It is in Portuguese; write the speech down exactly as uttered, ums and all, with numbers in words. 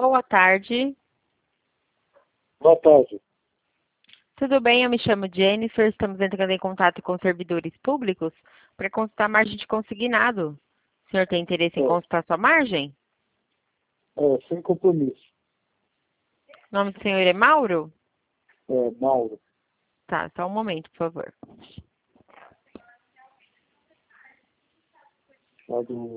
Boa tarde. Boa tarde. Tudo bem? Eu me chamo Jennifer. Estamos entrando em contato com servidores públicos para consultar a margem de consignado. O senhor tem interesse em É. consultar sua margem? É, sem compromisso. O nome do senhor é Mauro? É, Mauro. Tá, só um momento, por favor. Lá do